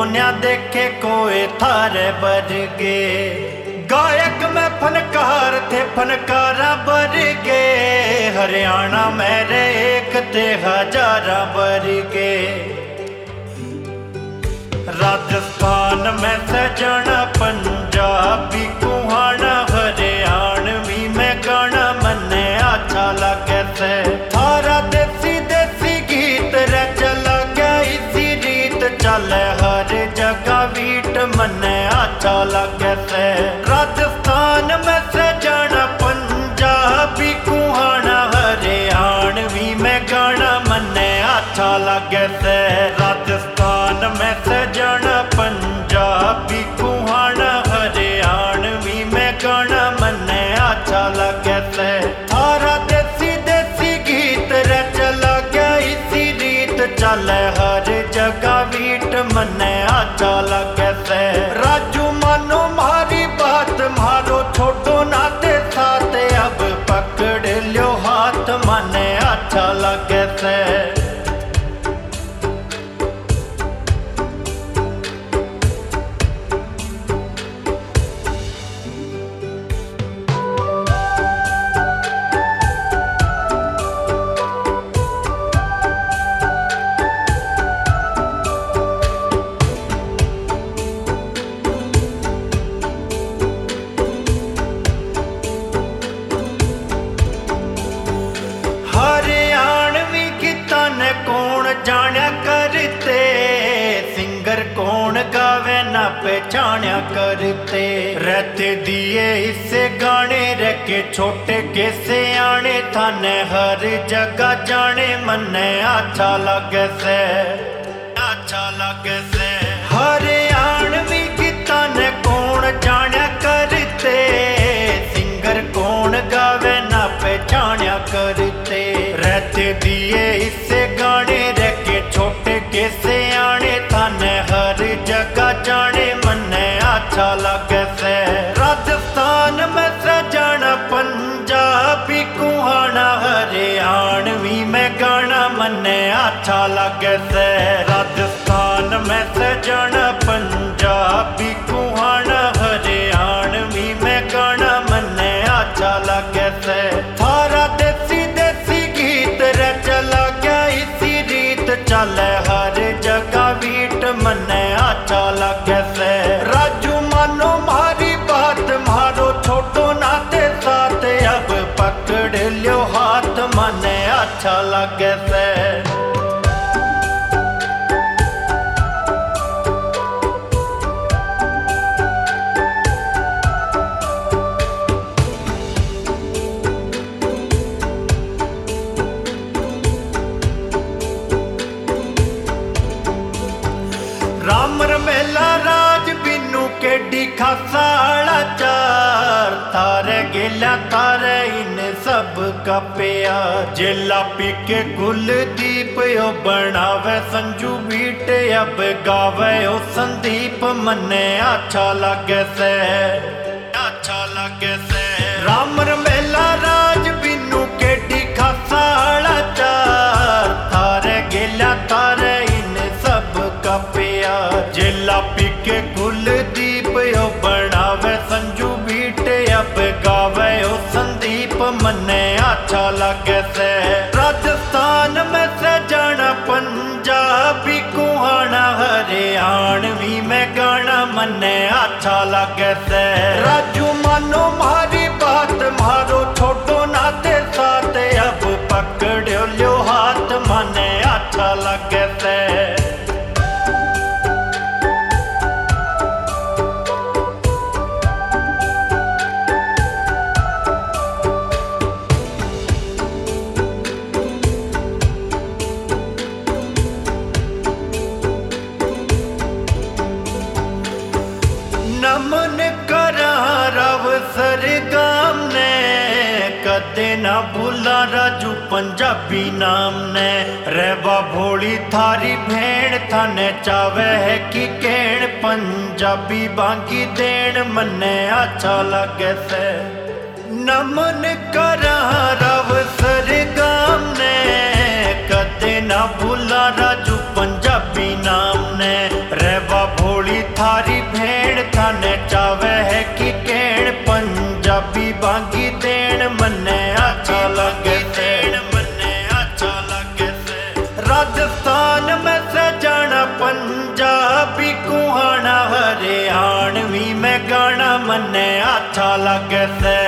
न्या देखे कोई थारे बरगे। गायक में फनकार थे फनकारा बरगे, हरियाणा मेरे एक ते हजारा बरगे। राजस्थान में सजना पंजाबी कुहाना, हरियाणवी में गाना मन्ने अच्छा लगे से। थारा देसी देसी गीत रे चला गया इसी रीत, चले हर जगह वीट मन्ने अच्छा लगे से। राजस्थान में सजना पंजाबी कुहाना, हरियाणवी में गाना मन्ने अच्छा लगे से। राजस्थान में सजना पंजाबी कुहाना, हरियाणवी में गाना मन्ने अच्छा लगे से। थारा देसी देसी गीत रे चला गया इसी रीत, चले हर जगह वीट मन्ने अच्छा लगे से। राजू मानो मारी बात मारो छोटो नाते साथ, अब पकड़ लो हाथ मन्ने अच्छा लगे से। हरियाणवी गीता ने कौन जाना करते, सिंगर कौन गावे ना पहचाना करते। रहते दिए इससे गाने रखे छोटे के सियाने, थाने हर जगह जाने मन्ने अच्छा लगे से। अच्छा लगे से। हरियाणवी गीता ने कौन जाना करते, सिंगर कौन गावे ना पहचाना करते। रहते दिए इससे गाने रखे छोटे के सियाने, थाने हर जगह जाने मन्ने अच्छा लगे से। राजस्थान में सजना पंजाबी कुहाना, हरियाणवी में गाना मन्ने अच्छा लगे से। राजस्थान में सजना पंजाबी कुहाना, हरियाणवी में गाना मन्ने अच्छा लगे से। थारा देसी देसी गीत रे चला गया इसी रीत, चले हर जगह वीट मन्ने अच्छा लगे से। राजू मानो मारी बात मारो छोटो नाते साथ, अब पकड़ लो हाथ मन्ने अच्छा लगे से। रामर मेला राज बिन्नू केडी खासाड़ा चार, थारे गिला थारे इन सब का प्यार। जिला पीके कुलदीप यो बनावे संजू बीट, अब गावे ओ संदीप मन्ने अच्छा लगे से। अच्छा लगे से। रामर मेला राज बिन्नू केडी खासाड़ा चार, थारे गिला थारे इन सब का प्यार। जिला पीके कुलदीप यो बनावे संजू बीट, अब गावे ओ संदीप मन्ने अच्छा लगे से। राजस्थान में सजना पंजाबी कुहाना, हरियाणवी में गाना मन्ने अच्छा लगे से। राजू मानो मारी बात मारो छोटो नाते साथ, अब पकड़ लो हाथ मन्ने अच्छा लगे से। नमन करा रव सरगाम ने, कदे ना भूला राजू पंजाबी नाम ने। रेबा भोली थारी भेण थाने चावे है कि केण, पंजाबी बांगी देण मन्ने अच्छा लगे से। नमन करा रव सरगाम ने, कदे ना भूला राजू पंजाबी नाम ने रहवा भोली थारी भेड़ थाने चावे है कि केण पंजाबी बांगी देन मन्ने अच्छा लगे देन मन्ने अच्छा लगे से राजस्थान में से जाना पंजाबी कुहाना हरियाणवी में गाना मन्ने अच्छा लगे से